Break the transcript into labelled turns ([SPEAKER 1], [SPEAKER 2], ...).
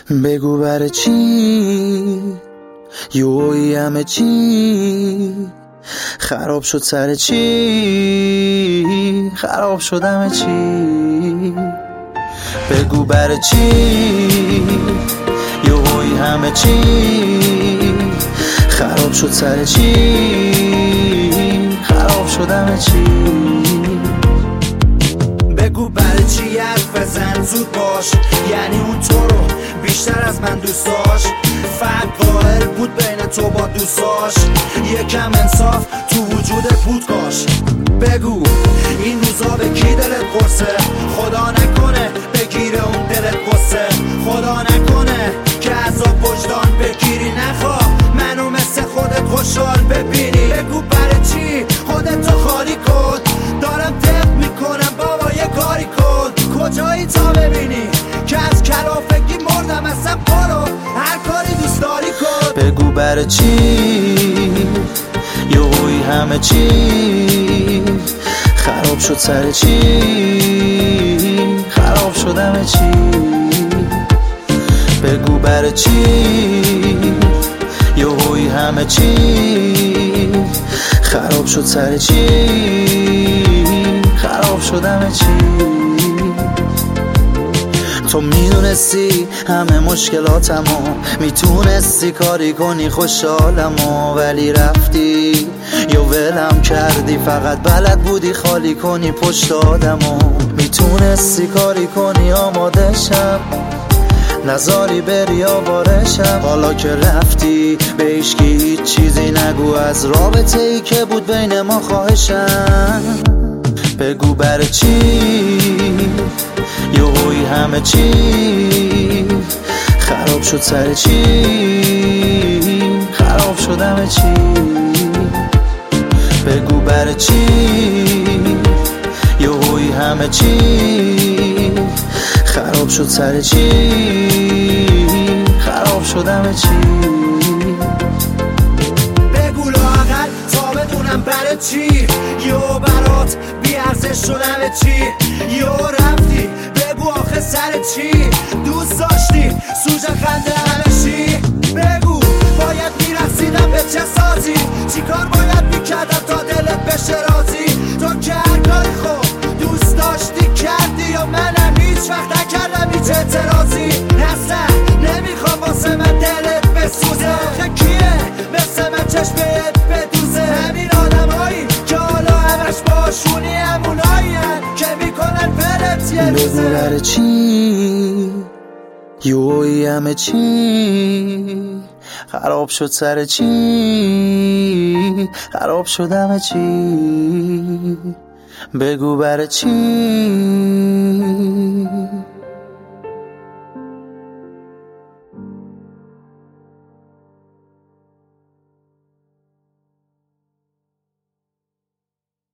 [SPEAKER 1] بگو برای چی یوهی همه چی خراب شد، سر چی خراب شد همه چی. بگو برای چی یوهی همه چی خراب شد، سر چی خراب شد همه چی.
[SPEAKER 2] بگو برای چی حرف بزن زود باش، یعنی اون تو رو بیشتر از من دوست داشت. فرق قائل بود بین تو با دوستاش، یکم انصاف تو وجودت بود کاش. بگو این روزا به کی دلت قرصه، خدا نکنه بگیره اون دلت قصه. خدا نکنه که عذاب وجدان بگیری، نخواه منو مثل خودت خوشحال ببینی. بگو برای چی خودتو خالی کن، دارم دق میکنم بابا یه کاری کن. کجایی تا ببینی که از کلافگی مردم، اصلا برو هر کاری دوست داری کن.
[SPEAKER 1] بگو برای چی یوهی همه چی خراب شد، سر چی خراب شد همه چی. بگو برای چی یوهی همه چی خراب شد، سر چی خراب شد همه چی. تو میدونستی همه مشکلاتمو، میتونستی کاری کنی خوشحالمو، ولی رفتی یا ولم کردی، فقط بلد بودی خالی کنی پشت آدمو. میتونستی کاری کنی آماده شم، نزاری بری آوارشم. حالا که رفتی به هیچکی هیچ چیزی نگو از رابطه ای که بود بین ما، خواهشم. بگو برای چی یوهی همه چی خراب شد، سر چی خراب شد همه چی. بگو برای چی یوهی همه چی خراب شد، سر چی خراب شد همه چی.
[SPEAKER 2] بگو لااقل تا بدونم برای چی یو برات بی ارزش شد همه چی. یو رفتی بگو آخه سر چی، دوست داشتی سوژه خنده همه چی. بگو باید میرسیدم به چه سازی، چیکار باید میکردم تا دلت بشه راضی. تو که هر کاری خوب دوست داشتی کردی، یا منم هیچ وقت نکردم هیچ اعتراضی. اصلا نمیخوام واسه من دلت بسوزه، آخه کیه مثل من چشمت بدوزه. همین آدمایی که حالا همش باشونی همونایی که میکنن برت یه روزه.
[SPEAKER 1] بگو برای چی یوهی همه چی خراب شد، سر چی خراب شد همه چی. بگو برای چی